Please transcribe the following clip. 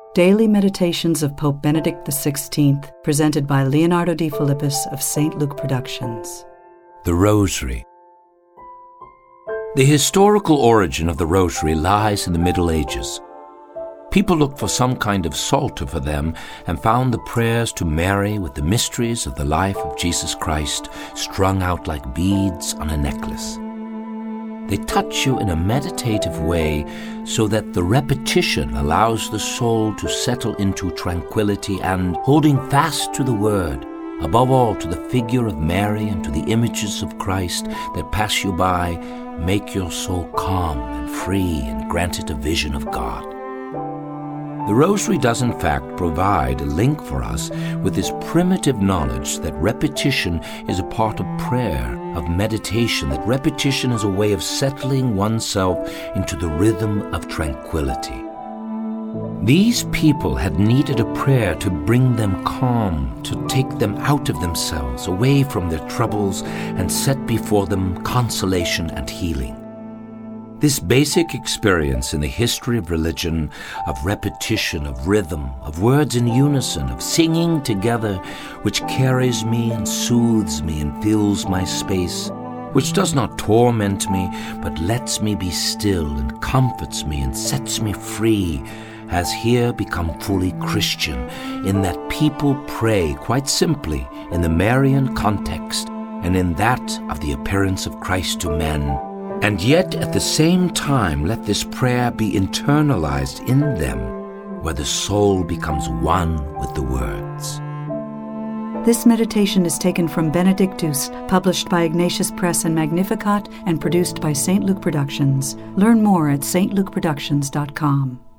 Daily Meditations of Pope Benedict XVI, presented by Leonardo de Philippis of St. Luke Productions. The Rosary. The historical origin of the Rosary lies in the Middle Ages. People looked for some kind of psalter for them and found the prayers to Mary with the mysteries of the life of Jesus Christ strung out like beads on a necklace. They touch you in a meditative way so that the repetition allows the soul to settle into tranquility and, holding fast to the Word, above all to the figure of Mary and to the images of Christ that pass you by, make your soul calm and free and grant it a vision of God. The Rosary does in fact provide a link for us with this primitive knowledge that repetition is a part of prayer, of meditation, that repetition is a way of settling oneself into the rhythm of tranquility. These people had needed a prayer to bring them calm, to take them out of themselves, away from their troubles, and set before them consolation and healing. This basic experience in the history of religion, of repetition, of rhythm, of words in unison, of singing together, which carries me and soothes me and fills my space, which does not torment me, but lets me be still and comforts me and sets me free, has here become fully Christian, in that people pray quite simply in the Marian context and in that of the appearance of Christ to men. And yet at the same time let this prayer be internalized in them, where the soul becomes one with the words. This meditation is taken from Benedictus, published by Ignatius Press and Magnificat, and produced by St. Luke Productions. Learn more at stlukeproductions.com.